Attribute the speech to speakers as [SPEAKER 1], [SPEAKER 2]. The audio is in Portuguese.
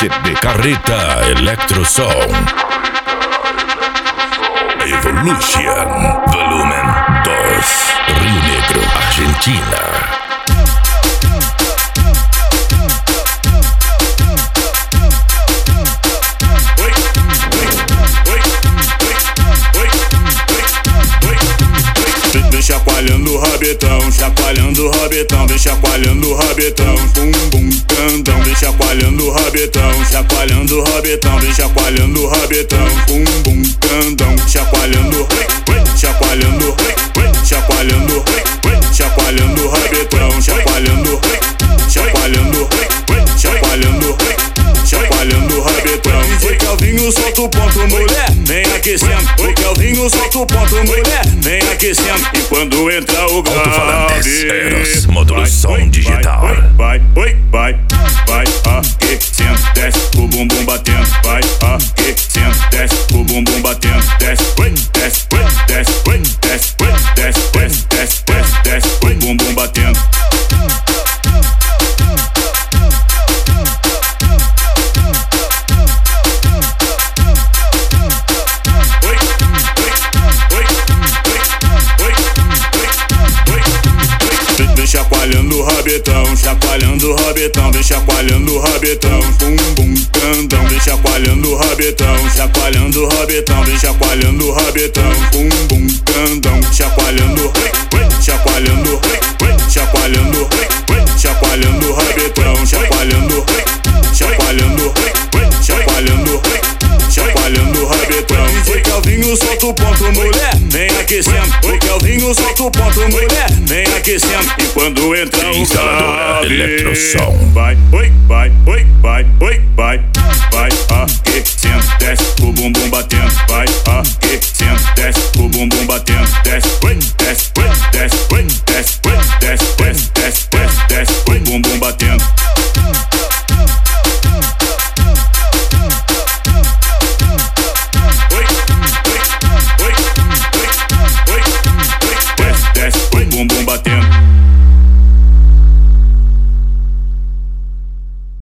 [SPEAKER 1] CD Carreta Electrosom. Evolution Volumen 2, Rio Negro, Argentina.
[SPEAKER 2] Chacoalhando o rabetão, chacoalhando o rabetão, vem chacoalhando o rabetão, bum bum candão, vem chacoalhando o rabetão, chacoalhando o rabetão, vem chacoalhando o rabetão, bum bum candão, chacoalhando, chacoalhando, chacoalhando, chacoalhando o rabetão, chacoalhando, chacoalhando, chacoalhando, chacoalhando o rabetão. Foi Kelvinho, solta o ponto, mulher, vem aquecendo. Foi Kelvinho, solta o ponto, mulher, vem aquecendo. E quando entra o grave,
[SPEAKER 1] Alto-falantes, Eros, módulo som digital.
[SPEAKER 2] Vai aquecendo, desce o bumbum batendo. Vai aquecendo, desce o bumbum batendo. Desce, desce, desce, desce, desce, desce, desce, desce, o bumbum batendo. Vem chacoalhando o rabetão, chacoalhando o rabetão, vem chacoalhando o rabetão, bum bum candão, vem chacoalhando o rabetão, chacoalhando o rabetão, vem chacoalhando o rabetão, bum bum candão, chacoalhando, chacoalhando, chacoalhando, chacoalhando o rabetão, chacoalhando, chacoalhando, chacoalhando, chacoalhando o rabetão. Foi Kelvinho, solta o ponto, mulher, vem aquecendo. Foi Kelvinho, solta o ponto, mulher, vem aquecendo. E quando entra o
[SPEAKER 1] Instaladora Electrosom.
[SPEAKER 2] vai aquecendo, desce o bumbum batendo. Vai aquecendo, desce o bumbum batendo. Desce,